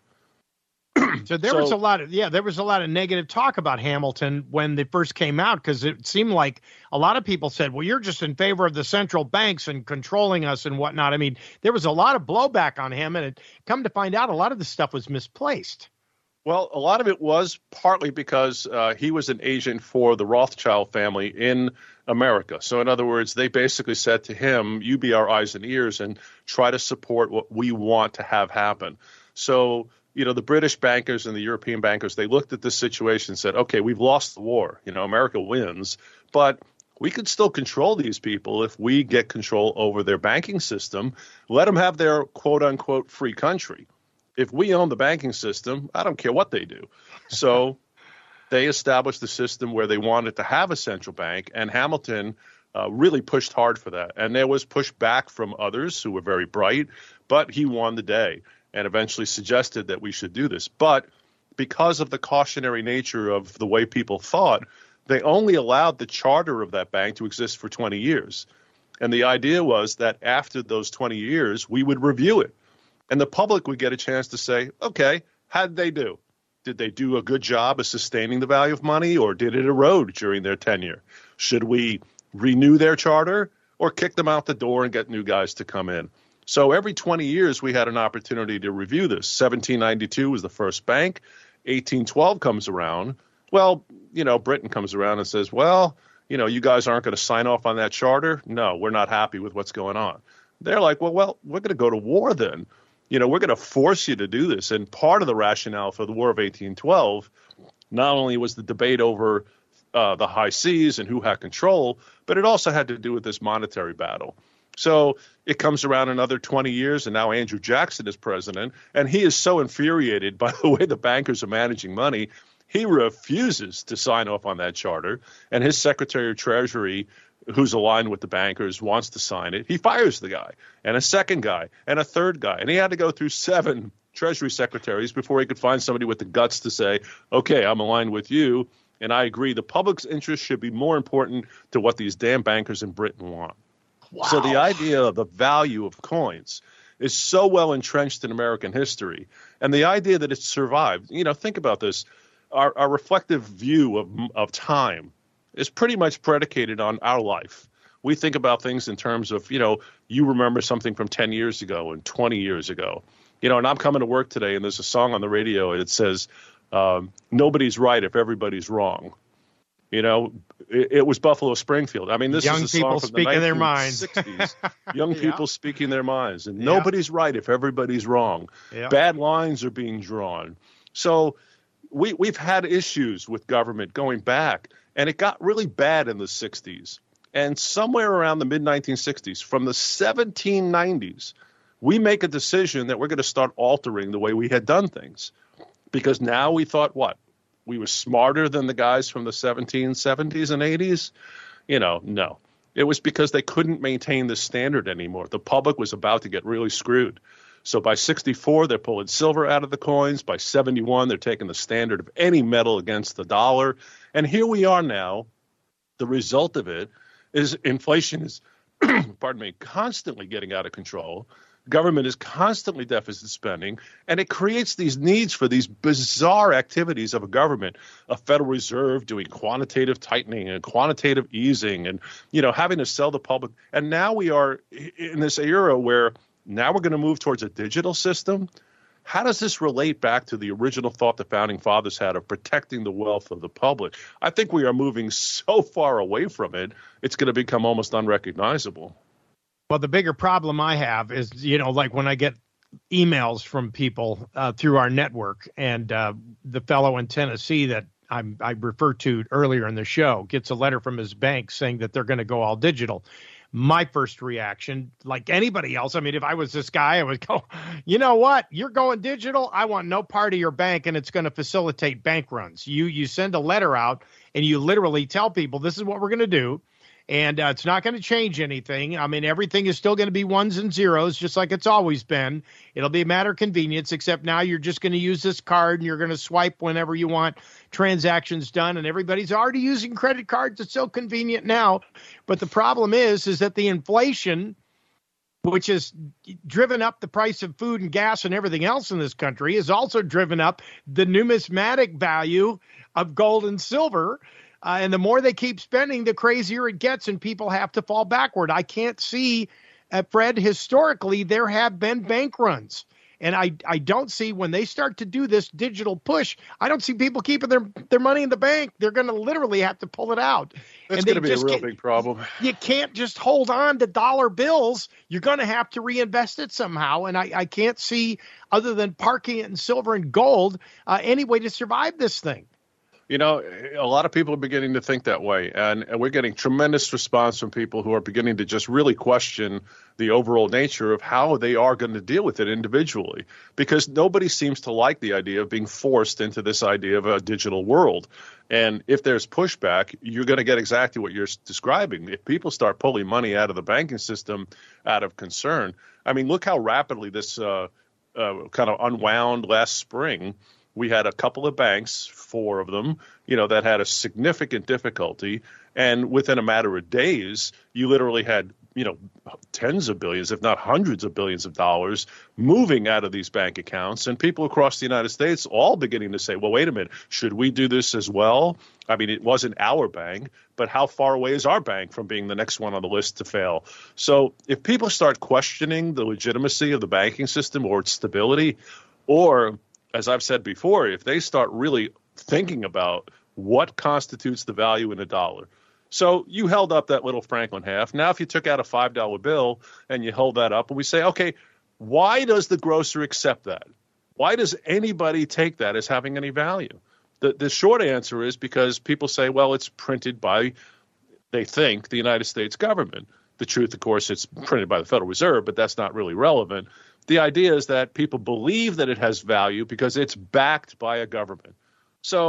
So there so, was a lot of, yeah, there was a lot of negative talk about Hamilton when they first came out, because it seemed like a lot of people said, well, you're just in favor of the central banks and controlling us and whatnot. I mean, there was a lot of blowback on him, and it come to find out a lot of the stuff was misplaced. Well, a lot of it was partly because uh, he was an agent for the Rothschild family in America. So in other words, they basically said to him, you be our eyes and ears and try to support what we want to have happen. So, you know, the British bankers and the European bankers, they looked at this situation and said, okay, we've lost the war. You know, America wins, but we could still control these people if we get control over their banking system, let them have their quote unquote free country. If we own the banking system, I don't care what they do. So they established the system where they wanted to have a central bank, and Hamilton uh, really pushed hard for that. And there was pushback from others who were very bright, but he won the day and eventually suggested that we should do this. But because of the cautionary nature of the way people thought, they only allowed the charter of that bank to exist for twenty years. And the idea was that after those twenty years, we would review it. And the public would get a chance to say, okay, how did they do? Did they do a good job of sustaining the value of money, or did it erode during their tenure? Should we renew their charter or kick them out the door and get new guys to come in? So every twenty years, we had an opportunity to review this. seventeen ninety-two was the first bank. eighteen twelve comes around. Well, you know, Britain comes around and says, well, you know, you guys aren't going to sign off on that charter? No, we're not happy with what's going on. They're like, well, well, we're going to go to war then. You know, we're going to force you to do this. And part of the rationale for the War of eighteen twelve not only was the debate over uh, the high seas and who had control, but it also had to do with this monetary battle. So it comes around another twenty years, and now Andrew Jackson is president, and he is so infuriated by the way the bankers are managing money. He refuses to sign off on that charter, and his Secretary of Treasury, who's aligned with the bankers, wants to sign it. He fires the guy, and a second guy, and a third guy, and he had to go through seven Treasury secretaries before he could find somebody with the guts to say, okay, I'm aligned with you, and I agree the public's interest should be more important to what these damn bankers in Britain want. Wow. So the idea of the value of coins is so well entrenched in American history, and the idea that it's survived, you know, think about this. Our, our reflective view of, of time is pretty much predicated on our life. We think about things in terms of, you know, you remember something from ten years ago and twenty years ago. You know, and I'm coming to work today, and there's a song on the radio, and it says, um, nobody's right if everybody's wrong. You know, it, it was Buffalo Springfield. I mean, this Young is a song people from speaking the their nineteen sixties. Young Yeah. people speaking their minds. And Yeah. nobody's right if everybody's wrong. Yeah. Bad lines are being drawn. So we, we've had issues with government going back, and it got really bad in the sixties. And somewhere around the mid nineteen sixties, from the seventeen nineties, we make a decision that we're going to start altering the way we had done things. Because now we thought, what? We were smarter than the guys from the seventeen seventies and eighties? You know, no. It was because they couldn't maintain the standard anymore. The public was about to get really screwed. So by sixty-four, they're pulling silver out of the coins. By seventy-one, they're taking the standard of any metal against the dollar. And here we are now. The result of it is inflation is, pardon me, constantly getting out of control. Government is constantly deficit spending, and it creates these needs for these bizarre activities of a government, a Federal Reserve doing quantitative tightening and quantitative easing and, you know, having to sell the public. And now we are in this era where now we're going to move towards a digital system. How does this relate back to the original thought the Founding Fathers had of protecting the wealth of the public? I think we are moving so far away from it, it's going to become almost unrecognizable. Well, the bigger problem I have is, you know, like when I get emails from people uh, through our network, and uh, the fellow in Tennessee that I'm, I referred to earlier in the show gets a letter from his bank saying that they're going to go all digital. My first reaction, like anybody else, I mean, if I was this guy, I would go, you know what? You're going digital. I want no part of your bank, and it's going to facilitate bank runs. You you send a letter out, and you literally tell people this is what we're going to do. And uh, it's not going to change anything. I mean, everything is still going to be ones and zeros, just like it's always been. It'll be a matter of convenience, except now you're just going to use this card and you're going to swipe whenever you want transactions done. And everybody's already using credit cards. It's so convenient now. But the problem is, is that the inflation, which has driven up the price of food and gas and everything else in this country, has also driven up the numismatic value of gold and silver. Uh, and the more they keep spending, the crazier it gets, and people have to fall backward. I can't see, uh, Fred, historically, there have been bank runs. And I, I don't see when they start to do this digital push, I don't see people keeping their, their money in the bank. They're going to literally have to pull it out. That's going to be a real big problem. You can't just hold on to dollar bills. You're going to have to reinvest it somehow. And I, I can't see, other than parking it in silver and gold, uh, any way to survive this thing. You know, a lot of people are beginning to think that way, and, and we're getting tremendous response from people who are beginning to just really question the overall nature of how they are going to deal with it individually, because nobody seems to like the idea of being forced into this idea of a digital world. And if there's pushback, you're going to get exactly what you're describing. If people start pulling money out of the banking system out of concern, I mean, look how rapidly this uh, uh, kind of unwound last spring. We had a couple of banks, four of them, you know, that had a significant difficulty. And within a matter of days, you literally had, you know, tens of billions, if not hundreds of billions of dollars moving out of these bank accounts. And people across the United States all beginning to say, well, wait a minute, should we do this as well? I mean, it wasn't our bank, but how far away is our bank from being the next one on the list to fail? So if people start questioning the legitimacy of the banking system or its stability, or as I've said before, if they start really thinking about what constitutes the value in a dollar. So you held up that little Franklin half. Now, if you took out a five dollar bill and you held that up and we say, okay, why does the grocer accept that? Why does anybody take that as having any value? The, the short answer is because people say, well, it's printed by, they think, the United States government. The truth, of course, it's printed by the Federal Reserve, but that's not really relevant. The idea is that people believe that it has value because it's backed by a government. So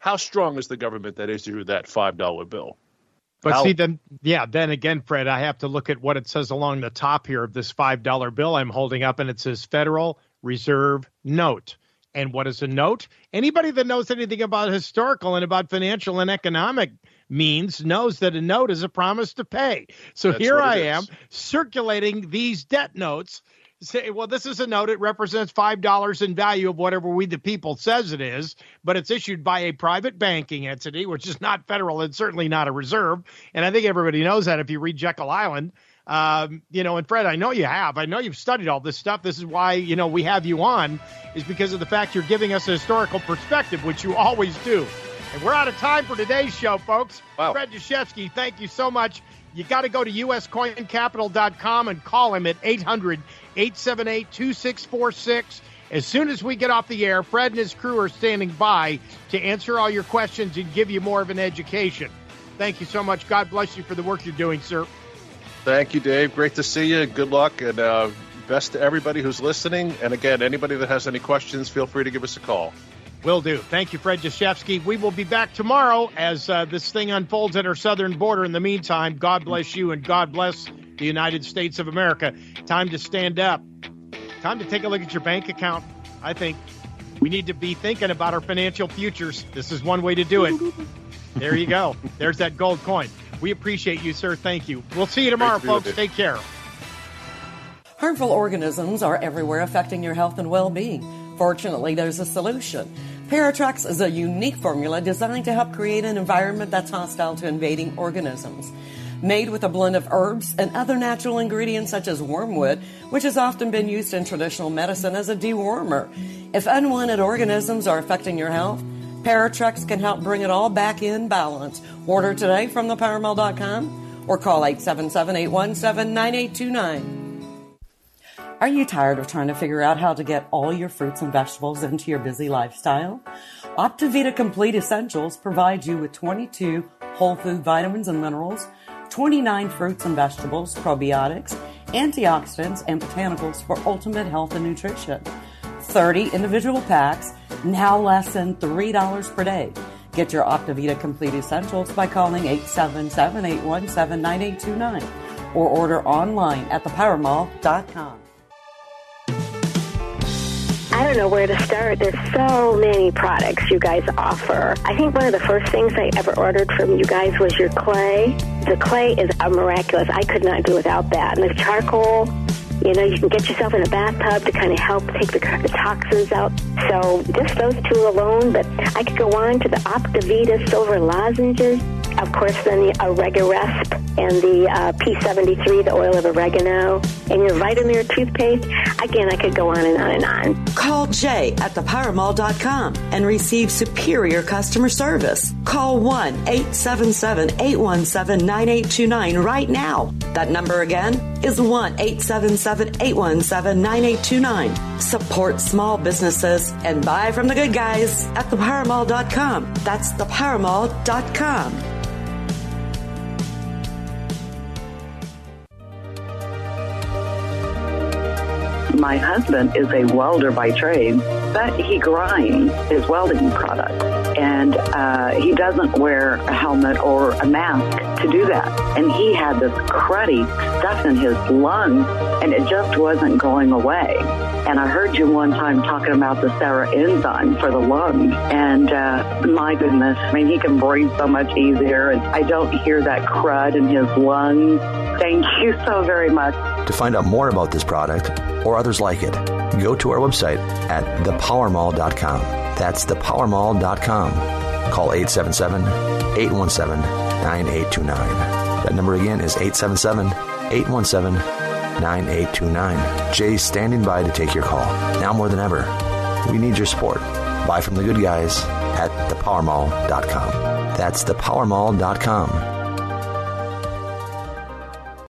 how strong is the government that issued that five dollar bill? But How- see, then, yeah, then again, Fred, I have to look at what it says along the top here of this five dollar bill I'm holding up, and it says Federal Reserve Note. And what is a note? Anybody that knows anything about historical and about financial and economic means knows that a note is a promise to pay. So That's here what I it am is. circulating these debt notes. Say, well, this is a note. It represents five dollars in value of whatever we, the people, says it is, but it's issued by a private banking entity, which is not federal and certainly not a reserve. And I think everybody knows that if you read Jekyll Island. Um, you know, and Fred, I know you have. I know you've studied all this stuff. This is why, you know, we have you on, is because of the fact you're giving us a historical perspective, which you always do. And we're out of time for today's show, folks. Wow. Fred Deshefsky, thank you so much. You got to go to U S coin capital dot com and call him at eight hundred, eight seven eight, two six four six. As soon as we get off the air, Fred and his crew are standing by to answer all your questions and give you more of an education. Thank you so much. God bless you for the work you're doing, sir. Thank you, Dave. Great to see you. Good luck, and uh, best to everybody who's listening. And again, anybody that has any questions, feel free to give us a call. Will do. Thank you, Fred Deshefsky. We will be back tomorrow as uh, this thing unfolds at our southern border. In the meantime, God bless you and God bless the United States of America. Time to stand up. Time to take a look at your bank account. I think we need to be thinking about our financial futures. This is one way to do it. There you go. There's that gold coin. We appreciate you, sir. Thank you. We'll see you tomorrow, Great to be with folks. you. Take care. Harmful organisms are everywhere affecting your health and well-being. Fortunately, there's a solution. Paratrex is a unique formula designed to help create an environment that's hostile to invading organisms. Made with a blend of herbs and other natural ingredients such as wormwood, which has often been used in traditional medicine as a dewormer. If unwanted organisms are affecting your health, Paratrex can help bring it all back in balance. Order today from the power mall dot com or call eight seven seven, eight one seven, nine eight two nine. Are you tired of trying to figure out how to get all your fruits and vegetables into your busy lifestyle? Optivita Complete Essentials provides you with twenty-two whole food vitamins and minerals, twenty-nine fruits and vegetables, probiotics, antioxidants, and botanicals for ultimate health and nutrition. thirty individual packs, now less than three dollars per day. Get your Optivita Complete Essentials by calling eight seven seven, eight one seven, nine eight two nine or order online at the power mall dot com. I don't know where to start. There's so many products you guys offer. I think one of the first things I ever ordered from you guys was your clay. The clay is a miraculous. I could not do without that. And the charcoal, you know, you can get yourself in a bathtub to kind of help take the, the toxins out. So just those two alone, but I could go on to the Optivita Silver Lozenges. Of course, then the Oregaresp and the uh, P seventy-three, the oil of oregano, and your Vitamir toothpaste. Again, I could go on and on and on. Call Jay at the power mall dot com and receive superior customer service. Call one eight seven seven, eight one seven, nine eight two nine right now. That number again is one eight seven seven, eight one seven, nine eight two nine. Support small businesses and buy from the good guys at the power mall dot com. That's the power mall dot com. My husband is a welder by trade, but he grinds his welding product. And uh, he doesn't wear a helmet or a mask to do that. And he had this cruddy stuff in his lungs, and it just wasn't going away. And I heard you one time talking about the Sarah enzyme for the lungs. And uh, my goodness, I mean, he can breathe so much easier. And I don't hear that crud in his lungs. Thank you so very much. To find out more about this product or others like it, go to our website at the power mall dot com. That's the power mall dot com. Call eight seven seven, eight one seven, nine eight two nine. That number again is eight seven seven, eight one seven, nine eight two nine. Jay's standing by to take your call. Now more than ever, we need your support. Buy from the good guys at the power mall dot com. That's the power mall dot com.